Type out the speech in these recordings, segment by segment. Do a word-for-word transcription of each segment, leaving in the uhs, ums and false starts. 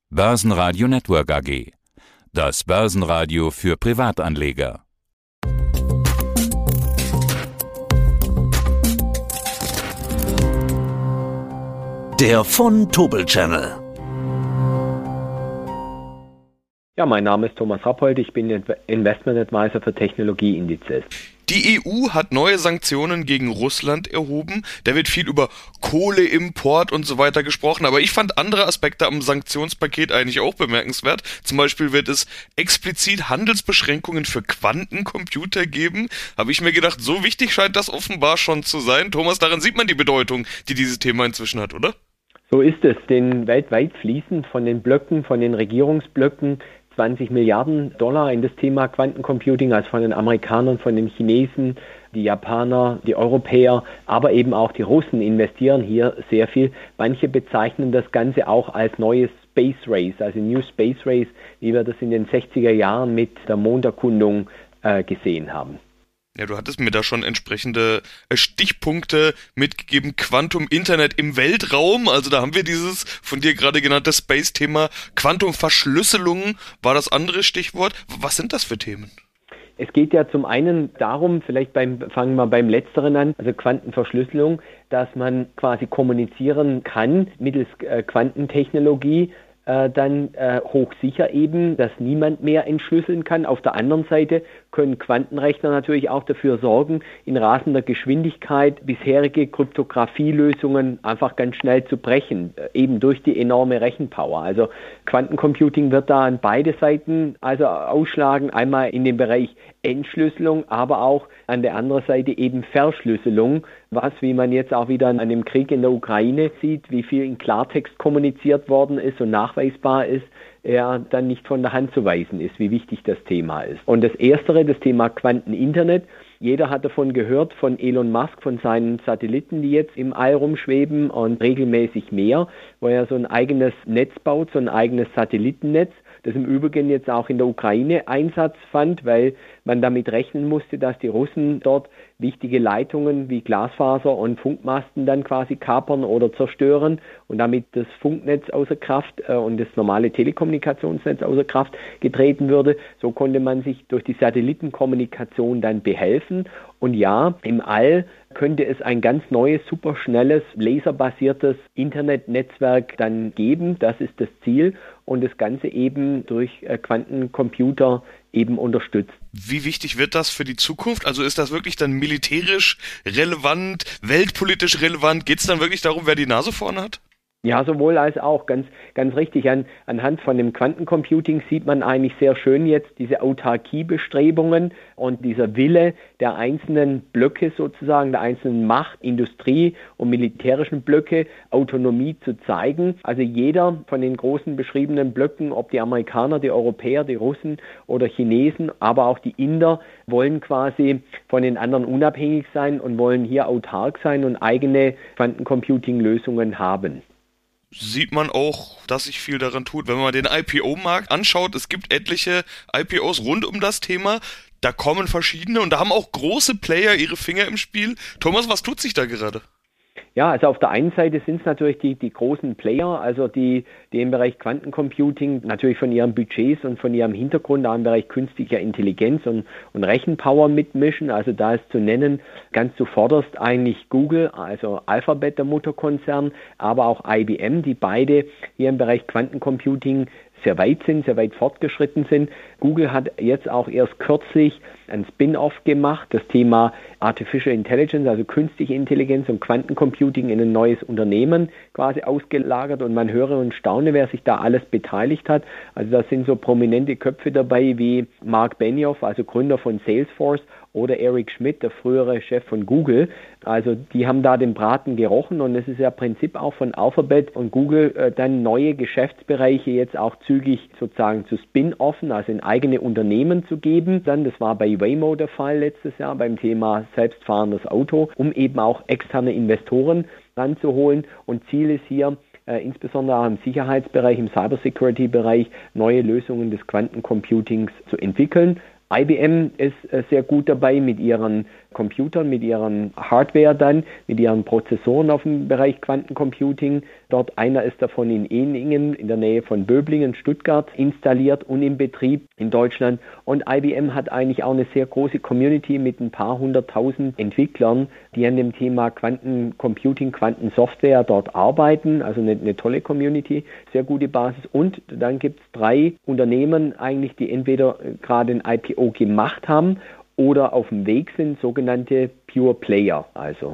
Börsenradio Network A G. Das Börsenradio für Privatanleger. Der von Tobel Channel. Ja, mein Name ist Thomas Rappold, ich bin Investment Advisor für Technologieindizes. Die E U hat neue Sanktionen gegen Russland erhoben. Da wird viel über Kohleimport und so weiter gesprochen. Aber ich fand andere Aspekte am Sanktionspaket eigentlich auch bemerkenswert. Zum Beispiel wird es explizit Handelsbeschränkungen für Quantencomputer geben. Habe ich mir gedacht, so wichtig scheint das offenbar schon zu sein. Thomas, daran sieht man die Bedeutung, die dieses Thema inzwischen hat, oder? So ist es, denn weltweit fließen von den Blöcken, von den Regierungsblöcken zwanzig Milliarden Dollar in das Thema Quantencomputing, also von den Amerikanern, von den Chinesen, die Japaner, die Europäer, aber eben auch die Russen investieren hier sehr viel. Manche bezeichnen das Ganze auch als neues Space Race, also New Space Race, wie wir das in den sechziger Jahren mit der Monderkundung äh, gesehen haben. Ja, du hattest mir da schon entsprechende Stichpunkte mitgegeben. Quantum Internet im Weltraum, also da haben wir dieses von dir gerade genannte Space-Thema. Quantumverschlüsselung war das andere Stichwort. Was sind das für Themen? Es geht ja zum einen darum, vielleicht beim, fangen wir beim Letzteren an, also Quantenverschlüsselung, dass man quasi kommunizieren kann mittels äh, Quantentechnologie, äh, dann äh, hochsicher eben, dass niemand mehr entschlüsseln kann. Auf der anderen Seite können Quantenrechner natürlich auch dafür sorgen, in rasender Geschwindigkeit bisherige Kryptographielösungen einfach ganz schnell zu brechen, eben durch die enorme Rechenpower. Also Quantencomputing wird da an beide Seiten also ausschlagen, einmal in dem Bereich Entschlüsselung, aber auch an der anderen Seite eben Verschlüsselung, was, wie man jetzt auch wieder an dem Krieg in der Ukraine sieht, wie viel in Klartext kommuniziert worden ist und nachweisbar ist, ja, dann nicht von der Hand zu weisen ist, wie wichtig das Thema ist. Und das Erstere, das Thema Quanteninternet. Jeder hat davon gehört, von Elon Musk, von seinen Satelliten, die jetzt im All rumschweben und regelmäßig mehr, wo er so ein eigenes Netz baut, so ein eigenes Satellitennetz, das im Übrigen jetzt auch in der Ukraine Einsatz fand, weil man damit rechnen musste, dass die Russen dort wichtige Leitungen wie Glasfaser und Funkmasten dann quasi kapern oder zerstören und damit das Funknetz außer Kraft äh, und das normale Telekommunikationsnetz außer Kraft getreten würde. So konnte man sich durch die Satellitenkommunikation dann behelfen. Und ja, im All könnte es ein ganz neues, superschnelles, laserbasiertes Internetnetzwerk dann geben. Das ist das Ziel. Und das Ganze eben durch äh, Quantencomputer eben unterstützt. Wie wichtig wird das für die Zukunft? Also ist das wirklich dann militärisch relevant, weltpolitisch relevant? Geht es dann wirklich darum, wer die Nase vorne hat? Ja, sowohl als auch, ganz, ganz richtig. An, anhand von dem Quantencomputing sieht man eigentlich sehr schön jetzt diese Autarkiebestrebungen und dieser Wille der einzelnen Blöcke sozusagen, der einzelnen Macht, Industrie und militärischen Blöcke, Autonomie zu zeigen. Also jeder von den großen beschriebenen Blöcken, ob die Amerikaner, die Europäer, die Russen oder Chinesen, aber auch die Inder, wollen quasi von den anderen unabhängig sein und wollen hier autark sein und eigene Quantencomputing-Lösungen haben. Sieht man auch, dass sich viel daran tut. Wenn man den I P O-Markt anschaut, es gibt etliche I P Os rund um das Thema. Da kommen verschiedene und da haben auch große Player ihre Finger im Spiel. Thomas, was tut sich da gerade? Ja, also auf der einen Seite sind es natürlich die, die großen Player, also die, die im Bereich Quantencomputing natürlich von ihren Budgets und von ihrem Hintergrund auch im Bereich künstlicher Intelligenz und, und Rechenpower mitmischen. Also da ist zu nennen ganz zuvorderst eigentlich Google, also Alphabet, der Mutterkonzern, aber auch I B M, die beide hier im Bereich Quantencomputing sehr weit sind, sehr weit fortgeschritten sind. Google hat jetzt auch erst kürzlich ein Spin-off gemacht, das Thema Artificial Intelligence, also künstliche Intelligenz und Quantencomputing in ein neues Unternehmen quasi ausgelagert und man höre und staune, wer sich da alles beteiligt hat. Also da sind so prominente Köpfe dabei wie Mark Benioff, also Gründer von Salesforce, oder Eric Schmidt, der frühere Chef von Google. Also die haben da den Braten gerochen und es ist ja Prinzip auch von Alphabet und Google äh, dann neue Geschäftsbereiche jetzt auch zügig sozusagen zu Spin-offen, also in eigene Unternehmen zu geben. Dann, das war bei Waymo der Fall letztes Jahr beim Thema selbstfahrendes Auto, um eben auch externe Investoren ranzuholen und Ziel ist hier, Äh, insbesondere auch im Sicherheitsbereich, im Cybersecurity-Bereich neue Lösungen des Quantencomputings zu entwickeln. I B M ist äh, sehr gut dabei mit ihren Computern, mit ihren Hardware dann, mit ihren Prozessoren auf dem Bereich Quantencomputing. Dort einer ist davon in Ehningen in der Nähe von Böblingen, Stuttgart, installiert und in Betrieb in Deutschland. Und I B M hat eigentlich auch eine sehr große Community mit ein paar hunderttausend Entwicklern, die an dem Thema Quantencomputing, Quantensoftware dort arbeiten. Also eine, eine tolle Community, sehr gute Basis. Und dann gibt es drei Unternehmen eigentlich, die entweder gerade ein I P O gemacht haben oder auf dem Weg sind, sogenannte Pure Player, also.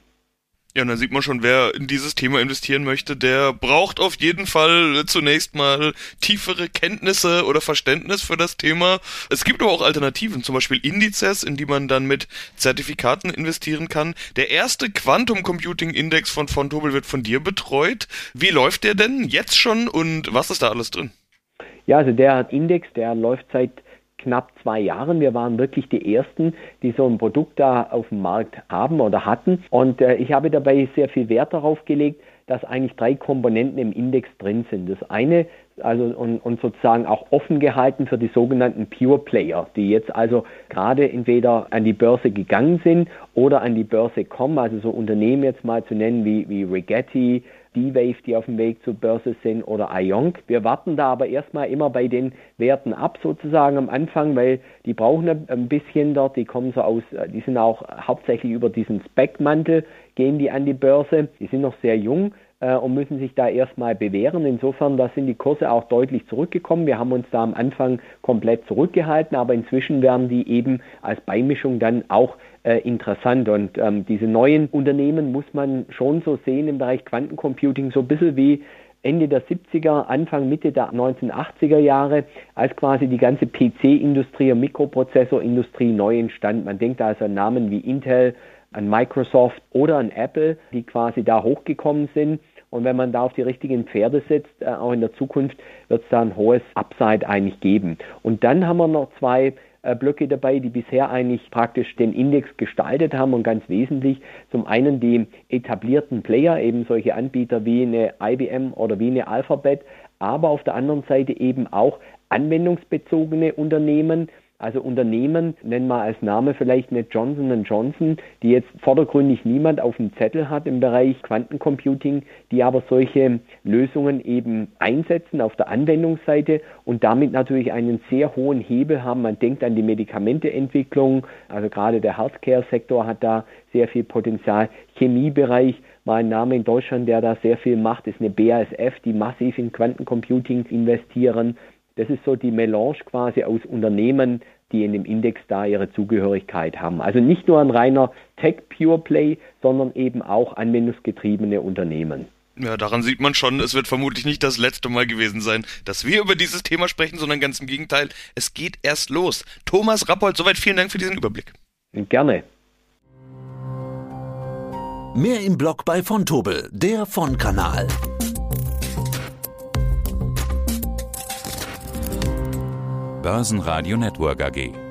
Ja, und dann sieht man schon, wer in dieses Thema investieren möchte, der braucht auf jeden Fall zunächst mal tiefere Kenntnisse oder Verständnis für das Thema. Es gibt aber auch Alternativen, zum Beispiel Indizes, in die man dann mit Zertifikaten investieren kann. Der erste Quantum Computing Index von Vontobel wird von dir betreut. Wie läuft der denn jetzt schon und was ist da alles drin? Ja, also der Index, der läuft seit knapp zwei Jahren. Wir waren wirklich die Ersten, die so ein Produkt da auf dem Markt haben oder hatten. Und äh, ich habe dabei sehr viel Wert darauf gelegt, dass eigentlich drei Komponenten im Index drin sind. Das eine, also und, und sozusagen auch offen gehalten für die sogenannten Pure Player, die jetzt also gerade entweder an die Börse gegangen sind oder an die Börse kommen, also so Unternehmen jetzt mal zu nennen wie, wie Rigetti, D-Wave, die auf dem Weg zur Börse sind, oder Ionc. Wir warten da aber erstmal immer bei den Werten ab, sozusagen am Anfang, weil die brauchen ein bisschen dort, die kommen so aus, die sind auch hauptsächlich über diesen Spec-Mantel, gehen die an die Börse, die sind noch sehr jung äh, und müssen sich da erstmal bewähren. Insofern, da sind die Kurse auch deutlich zurückgekommen. Wir haben uns da am Anfang komplett zurückgehalten, aber inzwischen werden die eben als Beimischung dann auch Äh, interessant. Und ähm, diese neuen Unternehmen muss man schon so sehen im Bereich Quantencomputing, so ein bisschen wie Ende der siebziger, Anfang, Mitte der neunzehnhundertachtziger Jahre, als quasi die ganze P C-Industrie und Mikroprozessorindustrie neu entstand. Man denkt da also an Namen wie Intel, an Microsoft oder an Apple, die quasi da hochgekommen sind. Und wenn man da auf die richtigen Pferde setzt, äh, auch in der Zukunft, wird es da ein hohes Upside eigentlich geben. Und dann haben wir noch zwei Blöcke dabei, die bisher eigentlich praktisch den Index gestaltet haben und ganz wesentlich zum einen die etablierten Player, eben solche Anbieter wie eine I B M oder wie eine Alphabet, aber auf der anderen Seite eben auch anwendungsbezogene Unternehmen, also Unternehmen, nennen wir als Name vielleicht eine Johnson und Johnson, die jetzt vordergründig niemand auf dem Zettel hat im Bereich Quantencomputing, die aber solche Lösungen eben einsetzen auf der Anwendungsseite und damit natürlich einen sehr hohen Hebel haben. Man denkt an die Medikamenteentwicklung, also gerade der Healthcare-Sektor hat da sehr viel Potenzial. Chemiebereich, mal ein Name in Deutschland, der da sehr viel macht, ist eine B A S F, die massiv in Quantencomputing investieren. Das ist so die Melange quasi aus Unternehmen, die in dem Index da ihre Zugehörigkeit haben. Also nicht nur ein reiner Tech-Pure-Play, sondern eben auch anwendungsgetriebene Unternehmen. Ja, daran sieht man schon, es wird vermutlich nicht das letzte Mal gewesen sein, dass wir über dieses Thema sprechen, sondern ganz im Gegenteil, es geht erst los. Thomas Rappold, soweit vielen Dank für diesen Überblick. Gerne. Mehr im Blog bei Vontobel, der Von-Kanal. Börsenradio Network A G.